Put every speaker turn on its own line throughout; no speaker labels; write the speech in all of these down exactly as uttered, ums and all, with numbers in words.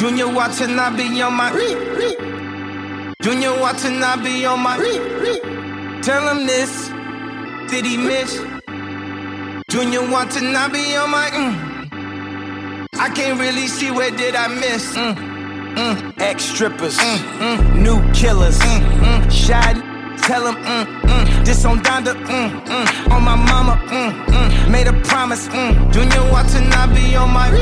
Junior Watanabe on my Junior Watanabe on my Tell him this, did he miss? Junior Watanabe on my mm. I can't really see where did I miss. mm. Mm. Ex-strippers, mm. Mm. New killers, mm. Mm. Shot, tell him mm. Mm. This on Donda, mm. Mm. On my mama, mm. Mm. Made a promise, mm. Junior Watanabe on my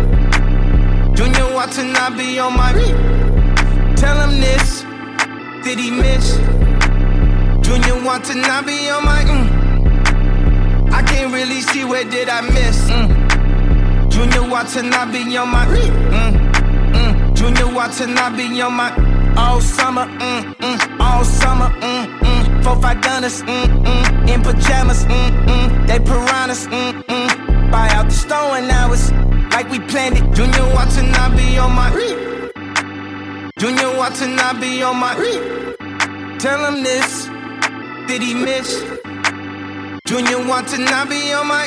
Junior Watanabe on my Tell him this, did he miss? Junior Watanabe on my mm. I can't really see where did I miss. mm. Junior Watanabe on my mm. Mm. Junior Watanabe on my all summer, mm. Mm. All summer, mm. Mm. Four five gunners, mm. Mm. In pajamas, mm. Mm. They piranhas, mm. Mm. Buy out the store and now it's like we planned it. Junior Watanabe on my Junior Watanabe on my Tell him this, did he miss? Junior Watanabe on my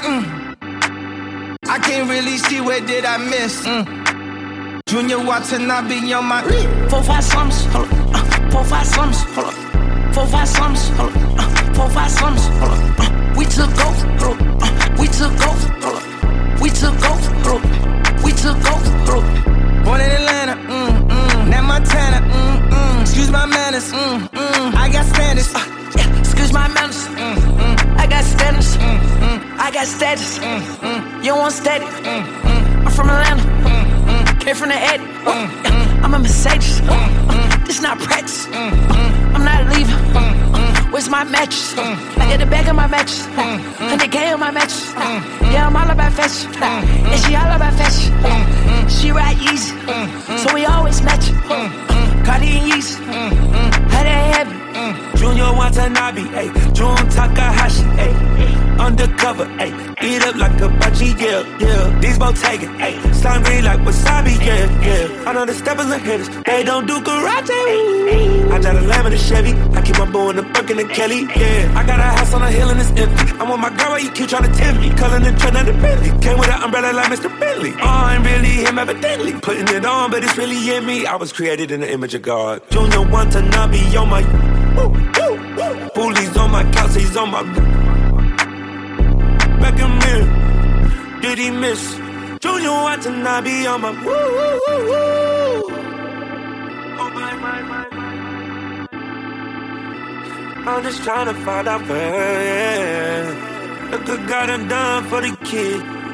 mm. I can't really see where did I miss. mm. Junior Watanabe on my
Four five slums, hold up. Uh, four five slums, hold up. Four five slums, hold up. Uh, four five slums, hold up. Uh, we took off, hold up. Uh, we took off, hold up. We took off, hold up. We took off, hold up.
Born in Atlanta, mm, mm. Now Montana, mm, mm. Excuse my manners, mm, mm. I got standards,
uh, yeah. Excuse my manners, mm, mm. I got standards, mm, mm. I got status, mm, mm. You don't want steady, mm, mm. I'm from Atlanta, mm, mm. Came from the Eddie, mm, mm. I'm a Mercedes, mm, mm. This not practice, mm, mm. I'm not leaving, mm, mm. Where's my mattress? Mm, mm. I get the bag of my mattress, mm, mm. one hundred K on my mattress, mm, mm. Yeah, I'm all about fashion, mm, mm. And she all about fashion, mm, mm. She ride easy, mm, mm. So we always match, mm, mm. Cardi and Yeezy, mm, mm. How they heavy, mm.
Junior Watanabe, ayy, Jun Takahashi, ayy, undercover, ayy, eat up like a bachi, yeah, yeah. These both taking, ayy, slime green like wasabi, yeah, yeah. I know the steppers and hitters, they don't do karate. I drive a Lamb and a Chevy, I keep my boy in the Buck and the Kelly, yeah. I got a house on a hill and it's empty. I'm with my girl, why you keep trying to tempt me? Culling the trend of the Bentley, came with an umbrella like Mister Bentley. Oh, I'm really him evidently, putting it on, but it's really in me. I was created in the image of God. Junior Watanabe on my woo, woo, woo. Bullies on my couch, he's on my back in mirror. Did he miss? Junior Watanabe on my woo, woo, woo, woo. Oh my, my, my, my. I'm just trying to find out where, yeah. Look what God done done for the kid.